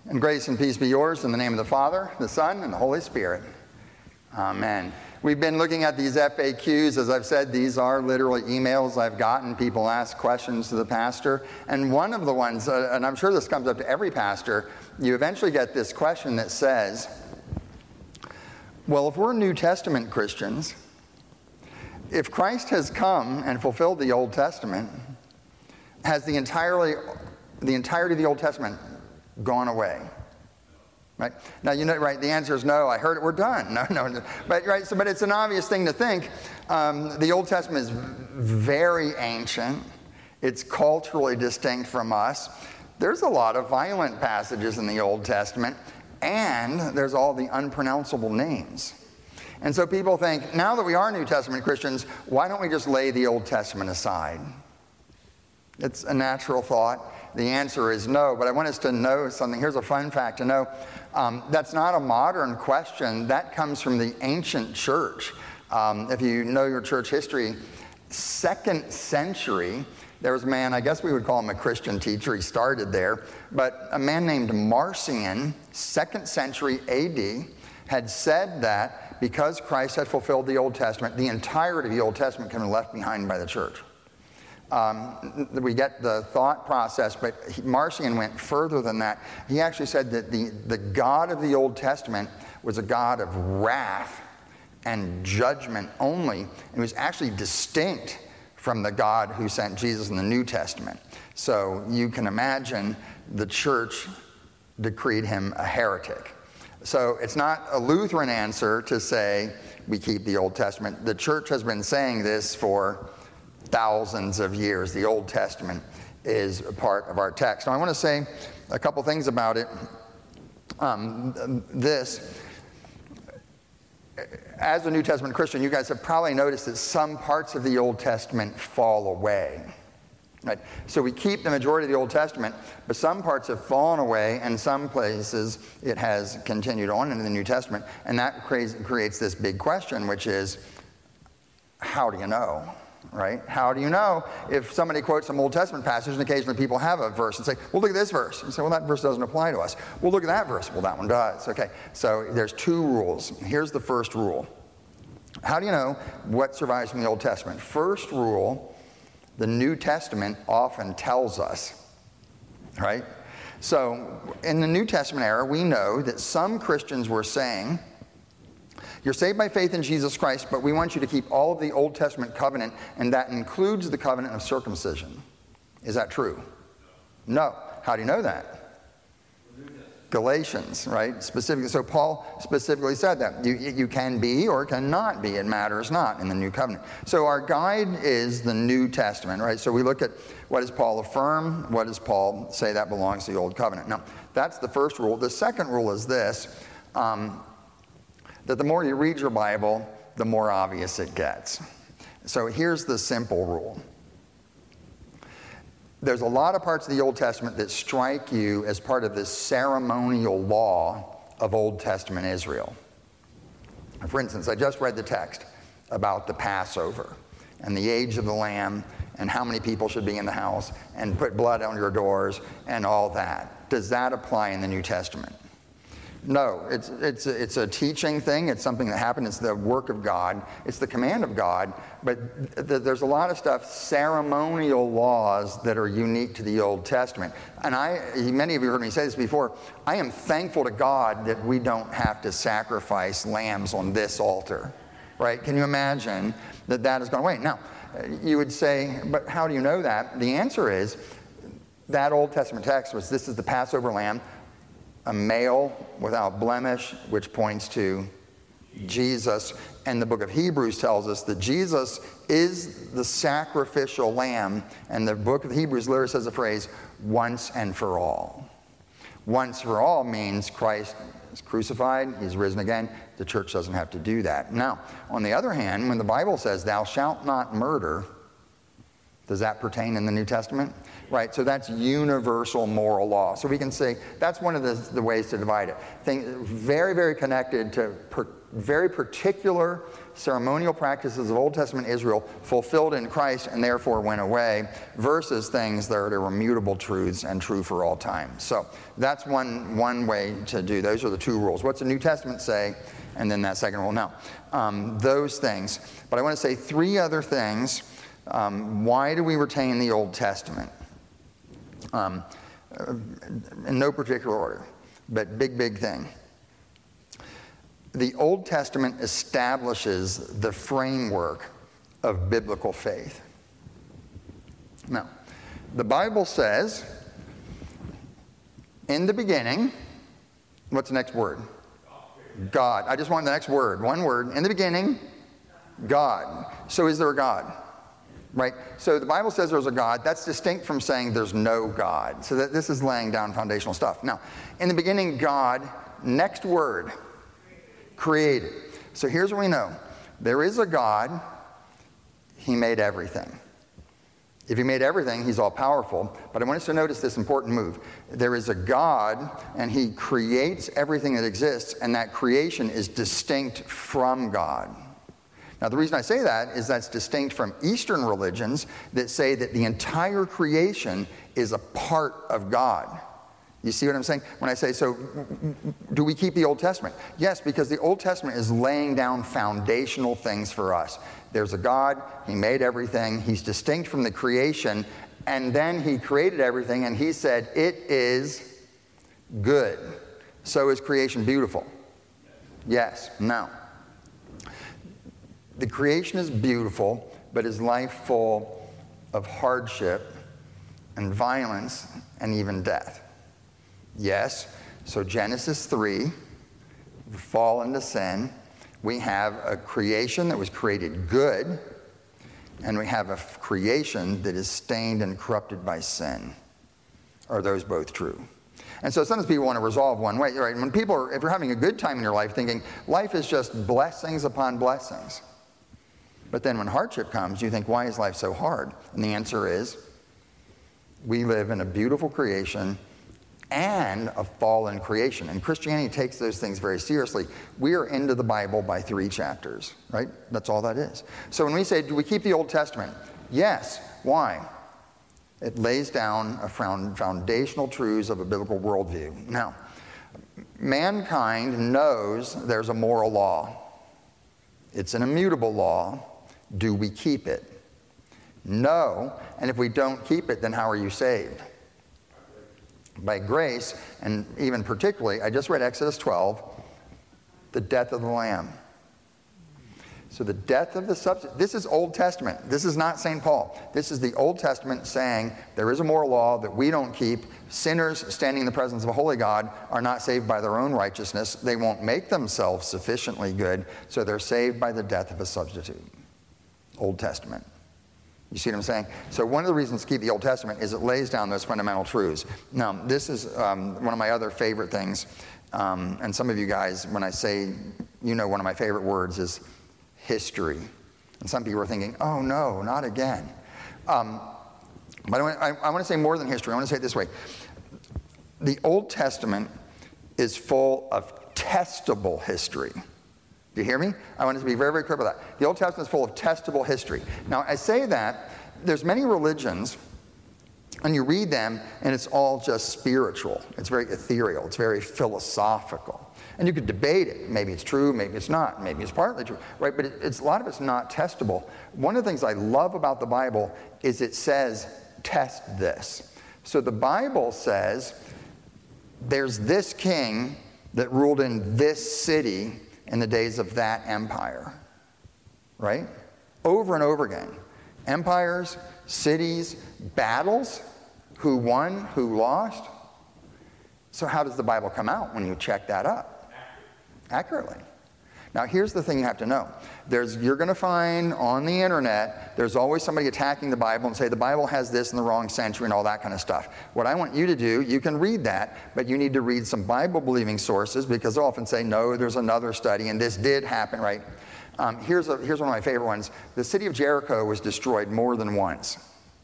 And grace and peace be yours in the name of the Father, the Son, and the Holy Spirit. Amen. We've been looking at these FAQs. As I've said, these are literally emails I've gotten. People ask questions to the pastor. And one of the ones, and I'm sure this comes up to every pastor, you eventually get this question that says, well, if we're New Testament Christians, if Christ has come and fulfilled the Old Testament, has the entirety of the Old Testament gone away? Right? Now, you know, right, the answer is no. I heard it, we're done. No. But, right, so, but it's an obvious thing to think. The Old Testament is very ancient. It's culturally distinct from us. There's a lot of violent passages in the Old Testament, and there's all the unpronounceable names. And so people think, now that we are New Testament Christians, why don't we just lay the Old Testament aside? It's a natural thought. The answer is no, but I want us to know something. Here's a fun fact to know. That's not a modern question. That comes from the ancient church. If you know your church history, 2nd century, there was a man, I guess we would call him a Christian teacher. He started there. But a man named Marcion, 2nd century AD, had said that because Christ had fulfilled the Old Testament, the entirety of the Old Testament can be left behind by the church. We get the thought process, but Marcion went further than that. He actually said that the God of the Old Testament was a God of wrath and judgment only, and was actually distinct from the God who sent Jesus in the New Testament. So you can imagine the church decreed him a heretic. So it's not a Lutheran answer to say we keep the Old Testament. The church has been saying this for thousands of years. The Old Testament is a part of our text. Now I want to say a couple things about it. As a New Testament Christian, you guys have probably noticed that some parts of the Old Testament fall away. Right? So we keep the majority of the Old Testament, but some parts have fallen away, and some places it has continued on into the New Testament. And that creates this big question, which is, how do you know? Right? How do you know? If somebody quotes some Old Testament passage, and occasionally people have a verse and say, well, look at this verse. You say, well, that verse doesn't apply to us. Well, look at that verse. Well, that one does. Okay, so there's 2 rules. Here's the first rule. How do you know what survives from the Old Testament? First rule, the New Testament often tells us, right? So in the New Testament era, we know that some Christians were saying, you're saved by faith in Jesus Christ, but we want you to keep all of the Old Testament covenant, and that includes the covenant of circumcision. Is that true? No. How do you know that? Galatians, right? Specifically, so Paul specifically said that. You can be or cannot be. It matters not in the new covenant. So our guide is the New Testament, right? So we look at what does Paul affirm? What does Paul say that belongs to the Old Covenant? Now, that's the first rule. The second rule is this. That the more you read your Bible, the more obvious it gets. So here's the simple rule. There's a lot of parts of the Old Testament that strike you as part of the ceremonial law of Old Testament Israel. For instance, I just read the text about the Passover and the age of the lamb and how many people should be in the house and put blood on your doors and all that. Does that apply in the New Testament? No, it's a teaching thing. It's something that happened. It's the work of God. It's the command of God. But there's a lot of stuff, ceremonial laws that are unique to the Old Testament. And many of you heard me say this before, I am thankful to God that we don't have to sacrifice lambs on this altar. Right? Can you imagine that has gone away? Now, you would say, but how do you know that? The answer is, that Old Testament text was, this is the Passover lamb, a male without blemish, which points to Jesus. And the book of Hebrews tells us that Jesus is the sacrificial lamb. And the book of Hebrews literally says the phrase, once and for all. Once for all means Christ is crucified, he's risen again. The church doesn't have to do that. Now, on the other hand, when the Bible says, thou shalt not murder, Does that pertain in the New Testament? Right, so that's universal moral law. So we can say that's one of the ways to divide it. Very, very connected to very particular ceremonial practices of Old Testament Israel fulfilled in Christ and therefore went away, versus things that are immutable truths and true for all time. So that's one way to do. Those are the two rules. What's the New Testament say? And then that second rule. Now, those things. But I want to say three other things. Why do we retain the Old Testament? In no particular order, but big thing. The Old Testament establishes the framework of biblical faith. Now, the Bible says, in the beginning, what's the next word? God. I just want the next word. One word. In the beginning, God. So is there a God? Right? So the Bible says there's a God. That's distinct from saying there's no God. So that this is laying down foundational stuff. Now, in the beginning, God, next word, created. So here's what we know. There is a God. He made everything. If he made everything, he's all powerful. But I want us to notice this important move. There is a God, and he creates everything that exists, and that creation is distinct from God. Now, the reason I say that is that's distinct from Eastern religions that say that the entire creation is a part of God. You see what I'm saying? When I say, so do we keep the Old Testament? Yes, because the Old Testament is laying down foundational things for us. There's a God, he made everything, he's distinct from the creation, and then he created everything, and he said, it is good. So is creation beautiful? Yes. No. The creation is beautiful, but is life full of hardship and violence and even death? Yes. So Genesis 3, the fall into sin, we have a creation that was created good, and we have a creation that is stained and corrupted by sin. Are those both true? And so sometimes people want to resolve one way. Right? When people are, if you're having a good time in your life, thinking life is just blessings upon blessings. But then when hardship comes, you think, why is life so hard? And the answer is, we live in a beautiful creation and a fallen creation. And Christianity takes those things very seriously. We are into the Bible by 3 chapters, right? That's all that is. So when we say, do we keep the Old Testament? Yes. Why? It lays down a foundational truths of a biblical worldview. Now, mankind knows there's a moral law. It's an immutable law. Do we keep it? No. And if we don't keep it, then how are you saved? By grace, and even particularly, I just read Exodus 12, the death of the Lamb. So the death of the substitute, this is Old Testament. This is not St. Paul. This is the Old Testament saying there is a moral law that we don't keep. Sinners standing in the presence of a holy God are not saved by their own righteousness. They won't make themselves sufficiently good, so they're saved by the death of a substitute. Old Testament. You see what I'm saying? So one of the reasons to keep the Old Testament is it lays down those fundamental truths. Now, this is one of my other favorite things. And some of you guys, when I say, one of my favorite words is history. And some people are thinking, oh no, not again. But I want to say more than history. I want to say it this way. The Old Testament is full of testable history. Do you hear me? I want to be very, very clear about that. The Old Testament is full of testable history. Now, I say that there's many religions, and you read them, and it's all just spiritual. It's very ethereal. It's very philosophical. And you could debate it. Maybe it's true, maybe it's not, maybe it's partly true, right? But a lot of it's not testable. One of the things I love about the Bible is it says, test this. So the Bible says, there's this king that ruled in this city in the days of that empire, right? Over and over again. Empires, cities, battles, who won, who lost. So how does the Bible come out when you check that up? Accurately. Now here's the thing you have to know. You're going to find on the internet, there's always somebody attacking the Bible and say the Bible has this in the wrong century and all that kind of stuff. What I want you to do, you can read that, but you need to read some Bible-believing sources because they'll often say, no, there's another study and this did happen, right? Here's one of my favorite ones. The city of Jericho was destroyed more than once.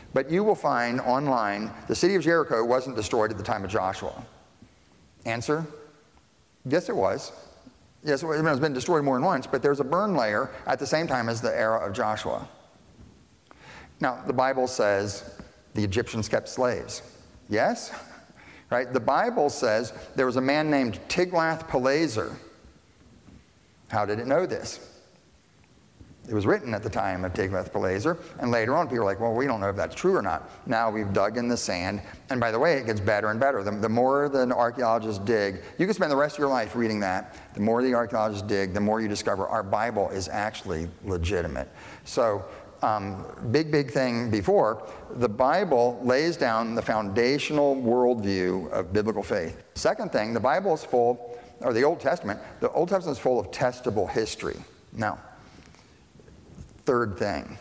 But you will find online, the city of Jericho wasn't destroyed at the time of Joshua. Answer? Yes, it was. Yes, it's been destroyed more than once, but there's a burn layer at the same time as the era of Joshua. Now, the Bible says the Egyptians kept slaves. Yes? Right? The Bible says there was a man named Tiglath-Pileser. How did it know this? It was written at the time of Tiglath-Pileser, and later on people are like, well, we don't know if that's true or not. Now we've dug in the sand, and by the way, it gets better and better. The more the archaeologists dig, you can spend the rest of your life reading that. The more the archaeologists dig, the more you discover our Bible is actually legitimate. So, big thing before, the Bible lays down the foundational worldview of biblical faith. Second thing, the Bible is full, or the Old Testament is full of testable history. Now, third thing,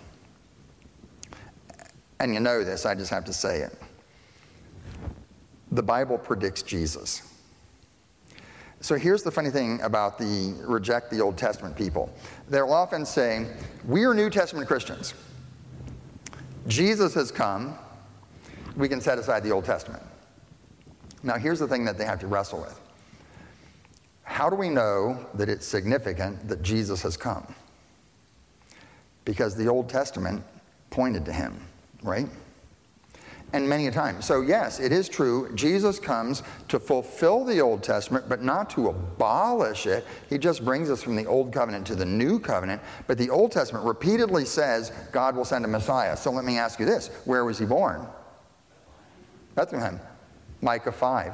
and you know this, I just have to say it. The Bible predicts Jesus. So here's the funny thing about the reject the Old Testament people. They'll often say, we are New Testament Christians. Jesus has come. We can set aside the Old Testament. Now here's the thing that they have to wrestle with. How do we know that it's significant that Jesus has come? Because the Old Testament pointed to him, right? And many a time. So yes, it is true, Jesus comes to fulfill the Old Testament, but not to abolish it. He just brings us from the Old Covenant to the New Covenant. But the Old Testament repeatedly says God will send a Messiah. So let me ask you this. Where was he born? Bethlehem. Micah 5.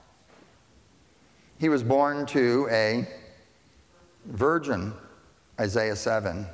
He was born to a virgin. Isaiah 7.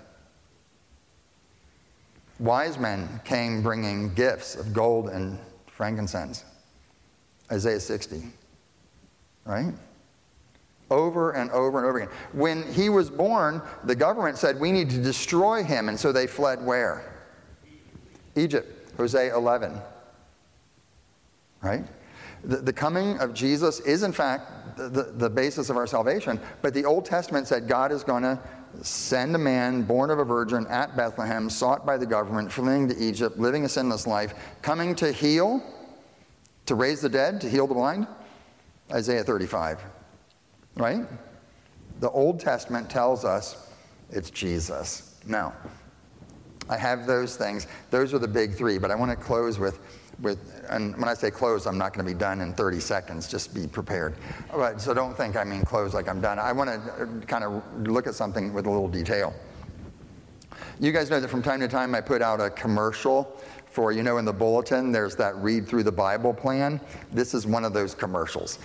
Wise men came bringing gifts of gold and frankincense. Isaiah 60. Right? Over and over and over again. When he was born, the government said, we need to destroy him. And so they fled where? Egypt. Hosea 11. Right? The coming of Jesus is, in fact, the basis of our salvation. But the Old Testament said God is going to send a man born of a virgin at Bethlehem, sought by the government, fleeing to Egypt, living a sinless life, coming to heal, to raise the dead, to heal the blind. Isaiah 35. Right? The Old Testament tells us it's Jesus. Now, I have those things. Those are the big three, but I want to close with, and when I say close, I'm not going to be done in 30 seconds. Just be prepared. But, so don't think I mean close like I'm done. I want to kind of look at something with a little detail. You guys know that from time to time I put out a commercial for, in the bulletin, there's that read through the Bible plan. This is one of those commercials.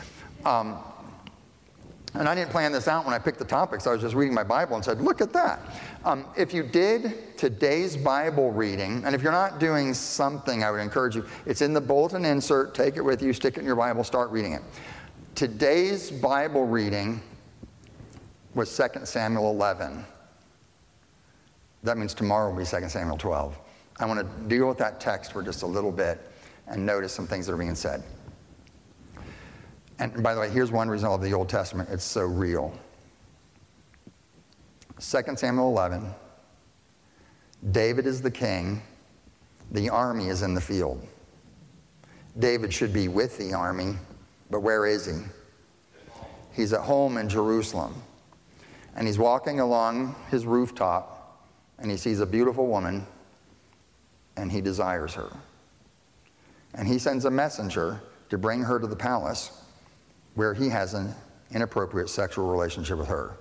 And I didn't plan this out when I picked the topics. I was just reading my Bible and said, look at that. If you did today's Bible reading, and if you're not doing something, I would encourage you, it's in the bulletin insert, take it with you, stick it in your Bible, start reading it. Today's Bible reading was 2 Samuel 11. That means tomorrow will be 2 Samuel 12. I want to deal with that text for just a little bit and notice some things that are being said. And by the way, here's one reason I love the Old Testament. It's so real. 2 Samuel 11. David is the king. The army is in the field. David should be with the army, but where is he? He's at home in Jerusalem. And he's walking along his rooftop, and he sees a beautiful woman, and he desires her. And he sends a messenger to bring her to the palace, where he has an inappropriate sexual relationship with her.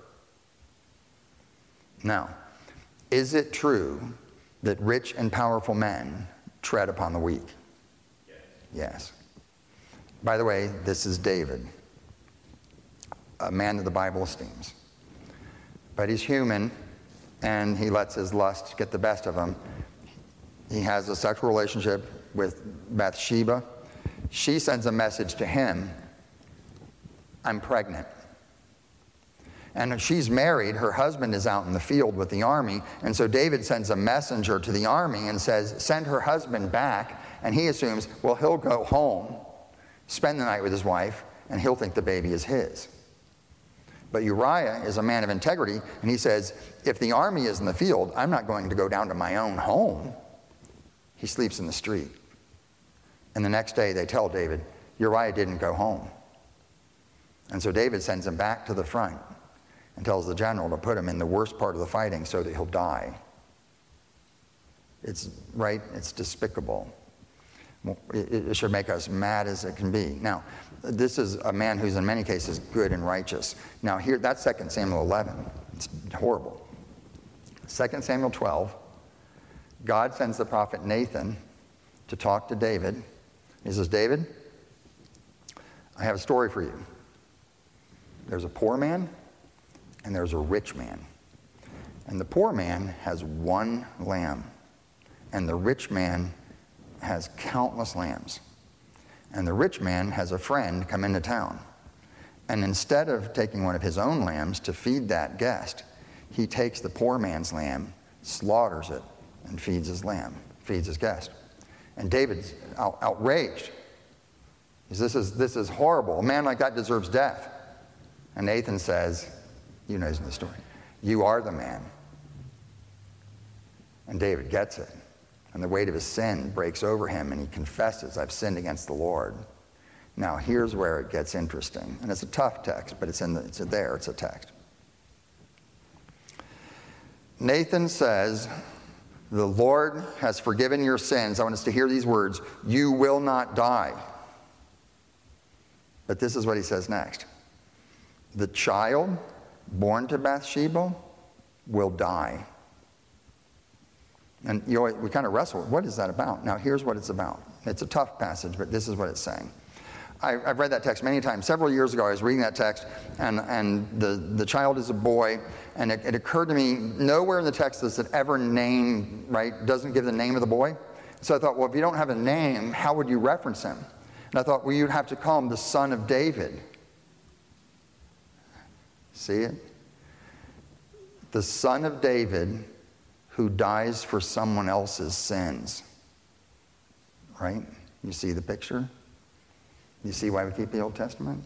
Now, is it true that rich and powerful men tread upon the weak? Yes. By the way, this is David, a man that the Bible esteems. But he's human, and he lets his lust get the best of him. He has a sexual relationship with Bathsheba. She sends a message to him, I'm pregnant. And if she's married, her husband is out in the field with the army, and so David sends a messenger to the army and says, send her husband back, and he assumes, well, he'll go home, spend the night with his wife, and he'll think the baby is his. But Uriah is a man of integrity, and he says, if the army is in the field, I'm not going to go down to my own home. he sleeps in the street. And the next day they tell David, Uriah didn't go home. And so David sends him back to the front and tells the general to put him in the worst part of the fighting so that he'll die. It's right, it's despicable. It should make us mad as it can be. Now, this is a man who's in many cases good and righteous. Now here, that's 2 Samuel 11. It's horrible. 2 Samuel 12, God sends the prophet Nathan to talk to David. He says, David, I have a story for you. There's a poor man and there's a rich man. And the poor man has one lamb, and the rich man has countless lambs. And the rich man has a friend come into town. And instead of taking one of his own lambs to feed that guest, he takes the poor man's lamb, slaughters it, and feeds his guest. And David's outraged. He says, this is horrible. A man like that deserves death. And Nathan says, you know the story, you are the man. And David gets it. And the weight of his sin breaks over him, and he confesses, I've sinned against the Lord. Now, here's where it gets interesting. And it's a tough text, but it's a text. Nathan says, the Lord has forgiven your sins. I want us to hear these words. You will not die. But this is what he says next. The child born to Bathsheba will die. And we kind of wrestle. What is that about? Now, here's what it's about. It's a tough passage, but this is what it's saying. I've read that text many times. Several years ago, I was reading that text, and the child is a boy, and it occurred to me, nowhere in the text does it ever name, right, doesn't give the name of the boy. So I thought, well, if you don't have a name, how would you reference him? And I thought, well, you'd have to call him the son of David. See it? The son of David who dies for someone else's sins. Right? You see the picture? You see why we keep the Old Testament?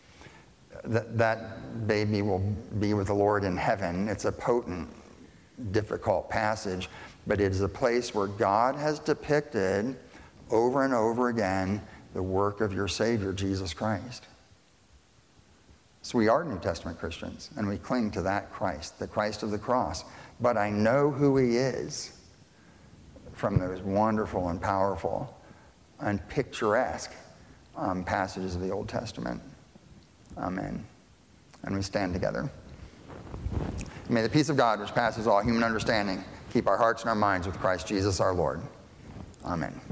That baby will be with the Lord in heaven. It's a potent, difficult passage, but it is a place where God has depicted over and over again the work of your Savior, Jesus Christ. So we are New Testament Christians, and we cling to that Christ, the Christ of the cross. But I know who he is from those wonderful and powerful and picturesque passages of the Old Testament. Amen. And we stand together. May the peace of God, which passes all human understanding, keep our hearts and our minds with Christ Jesus our Lord. Amen.